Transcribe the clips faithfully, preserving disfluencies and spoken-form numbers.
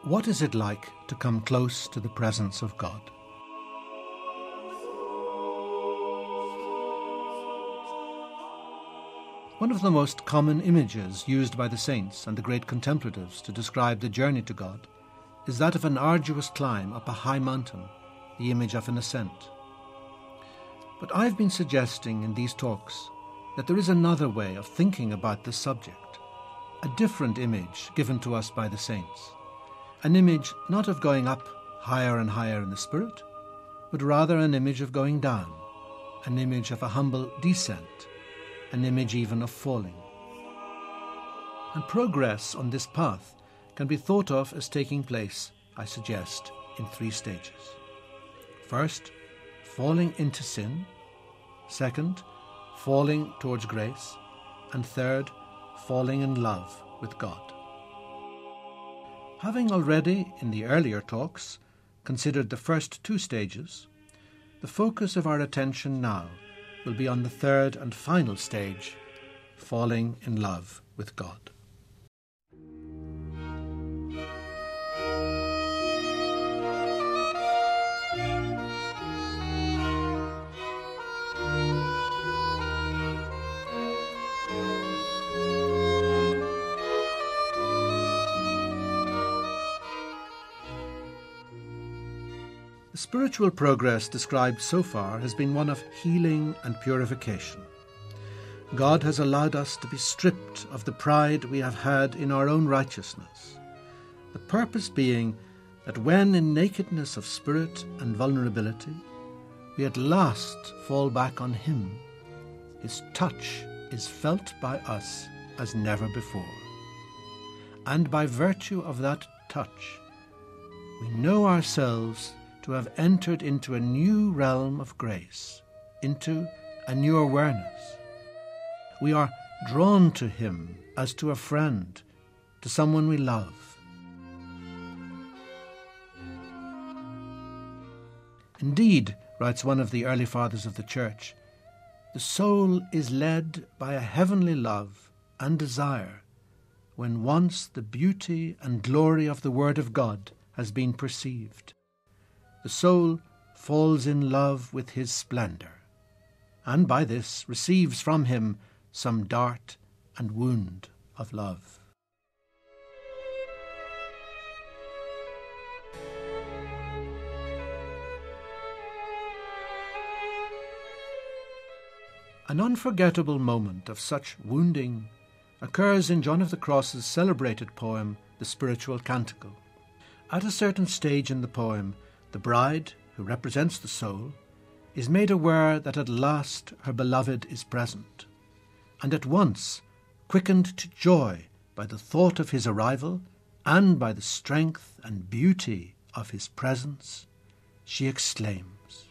What is it like to come close to the presence of God? One of the most common images used by the saints and the great contemplatives to describe the journey to God is that of an arduous climb up a high mountain, the image of an ascent. But I've been suggesting in these talks that there is another way of thinking about this subject, a different image given to us by the saints, an image not of going up higher and higher in the spirit, but rather an image of going down, an image of a humble descent, an image even of falling. And progress on this path can be thought of as taking place, I suggest, in three stages. First, falling into sin. Second, falling towards grace. And third, falling in love with God. Having already, in the earlier talks, considered the first two stages, the focus of our attention now will be on the third and final stage, falling in love with God. The spiritual progress described so far has been one of healing and purification. God has allowed us to be stripped of the pride we have had in our own righteousness, the purpose being that when in nakedness of spirit and vulnerability, we at last fall back on Him, His touch is felt by us as never before. And by virtue of that touch, we know ourselves to have entered into a new realm of grace, into a new awareness. We are drawn to Him as to a friend, to someone we love. Indeed, writes one of the early fathers of the Church, the soul is led by a heavenly love and desire when once the beauty and glory of the Word of God has been perceived. The soul falls in love with His splendour, and by this receives from Him some dart and wound of love. An unforgettable moment of such wounding occurs in John of the Cross's celebrated poem, The Spiritual Canticle. At a certain stage in the poem, the bride, who represents the soul, is made aware that at last her beloved is present, and at once, quickened to joy by the thought of his arrival and by the strength and beauty of his presence, she exclaims,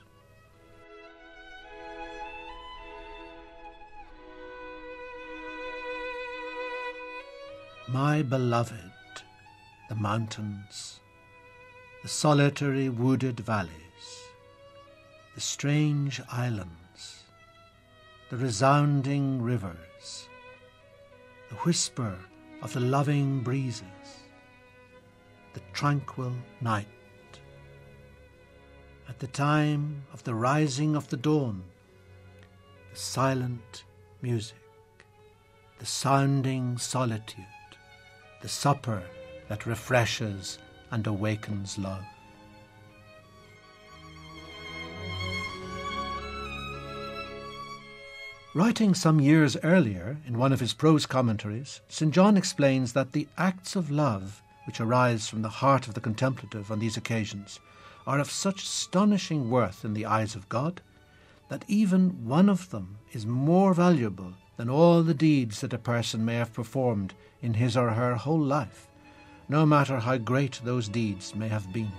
"My beloved, the mountains, the solitary wooded valleys, the strange islands, the resounding rivers, the whisper of the loving breezes, the tranquil night, at the time of the rising of the dawn, the silent music, the sounding solitude, the supper that refreshes and awakens love." Writing some years earlier in one of his prose commentaries, Saint John explains that the acts of love which arise from the heart of the contemplative on these occasions are of such astonishing worth in the eyes of God that even one of them is more valuable than all the deeds that a person may have performed in his or her whole life, no matter how great those deeds may have been.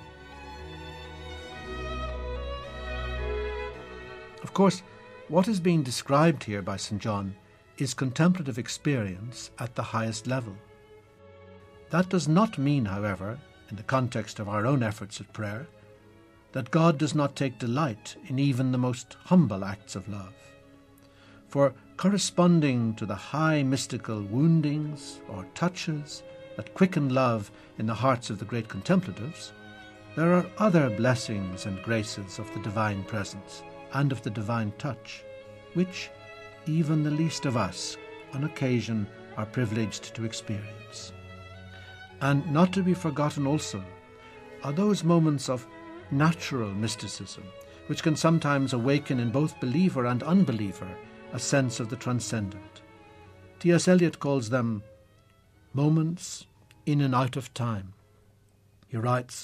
Of course, what is being described here by Saint John is contemplative experience at the highest level. That does not mean, however, in the context of our own efforts at prayer, that God does not take delight in even the most humble acts of love. For corresponding to the high mystical woundings or touches that quicken love in the hearts of the great contemplatives, there are other blessings and graces of the divine presence and of the divine touch, which even the least of us, on occasion, are privileged to experience. And not to be forgotten also are those moments of natural mysticism, which can sometimes awaken in both believer and unbeliever a sense of the transcendent. T S Eliot calls them moments in and out of time. He writes,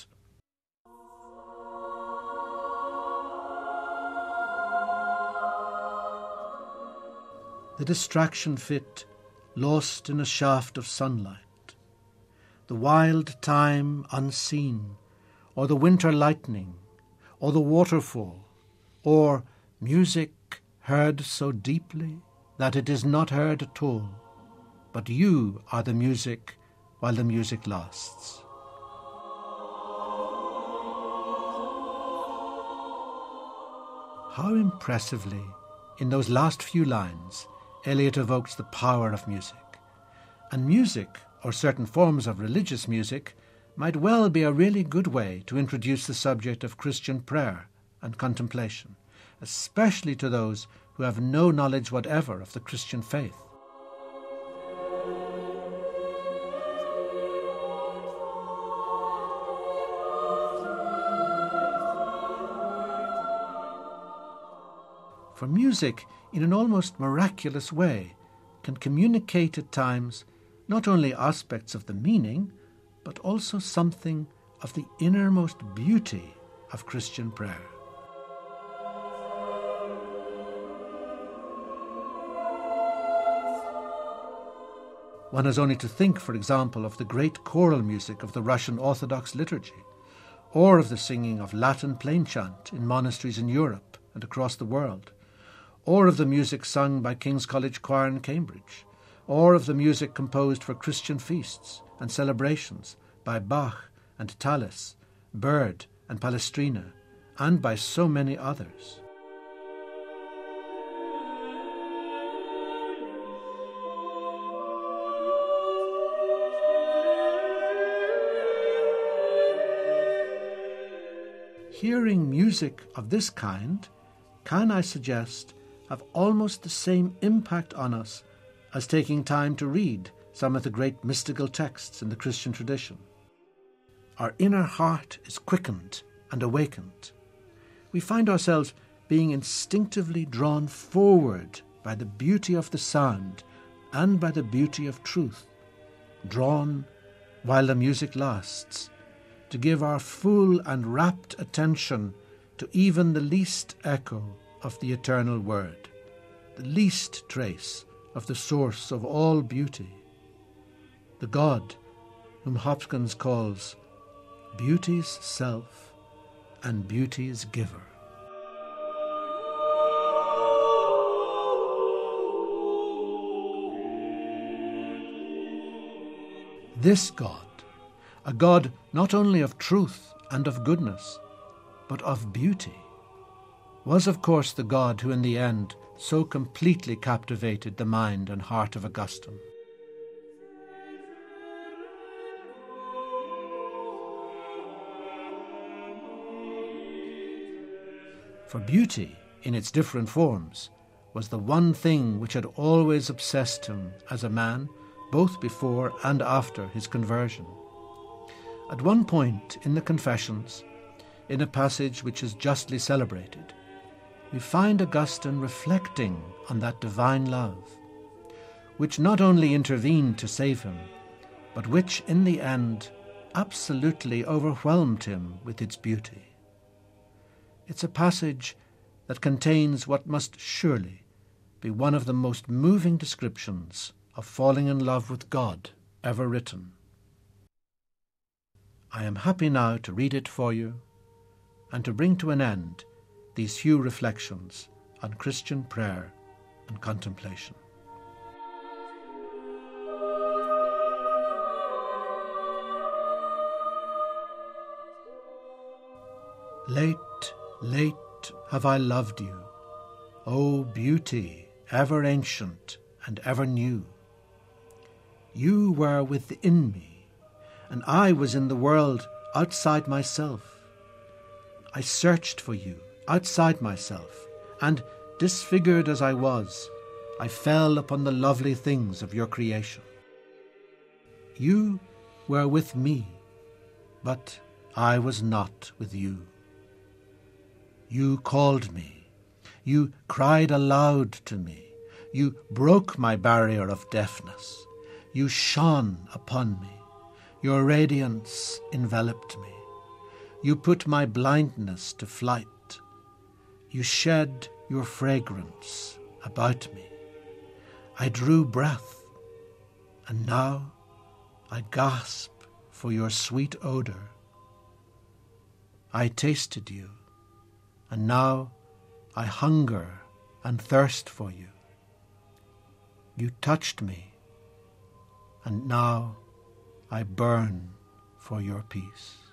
"The distraction fit, lost in a shaft of sunlight, the wild time unseen, or the winter lightning, or the waterfall, or music heard so deeply that it is not heard at all, but you are the music while the music lasts." How impressively, in those last few lines, Eliot evokes the power of music. And music, or certain forms of religious music, might well be a really good way to introduce the subject of Christian prayer and contemplation, especially to those who have no knowledge whatever of the Christian faith. For music, in an almost miraculous way, can communicate at times not only aspects of the meaning, but also something of the innermost beauty of Christian prayer. One has only to think, for example, of the great choral music of the Russian Orthodox liturgy, or of the singing of Latin plain chant in monasteries in Europe and across the world, or of the music sung by King's College Choir in Cambridge, or of the music composed for Christian feasts and celebrations by Bach and Tallis, Byrd and Palestrina, and by so many others. Hearing music of this kind can, I suggest, have almost the same impact on us as taking time to read some of the great mystical texts in the Christian tradition. Our inner heart is quickened and awakened. We find ourselves being instinctively drawn forward by the beauty of the sound and by the beauty of truth, drawn while the music lasts, to give our full and rapt attention to even the least echo of the eternal word, the least trace of the source of all beauty, the God whom Hopkins calls beauty's self and beauty's giver. This God, a God not only of truth and of goodness, but of beauty, was of course the God who in the end so completely captivated the mind and heart of Augustine. For beauty, in its different forms, was the one thing which had always obsessed him as a man, both before and after his conversion. At one point in the Confessions, in a passage which is justly celebrated, we find Augustine reflecting on that divine love, which not only intervened to save him, but which in the end absolutely overwhelmed him with its beauty. It's a passage that contains what must surely be one of the most moving descriptions of falling in love with God ever written. I am happy now to read it for you and to bring to an end these few reflections on Christian prayer and contemplation. Late, late have I loved you, O beauty ever ancient and ever new. You were within me, and I was in the world outside myself. I searched for you outside myself, and, disfigured as I was, I fell upon the lovely things of your creation. You were with me, but I was not with you. You called me. You cried aloud to me. You broke my barrier of deafness. You shone upon me. Your radiance enveloped me. You put my blindness to flight. You shed your fragrance about me. I drew breath, and now I gasp for your sweet odour. I tasted you, and now I hunger and thirst for you. You touched me, and now I burn for your peace.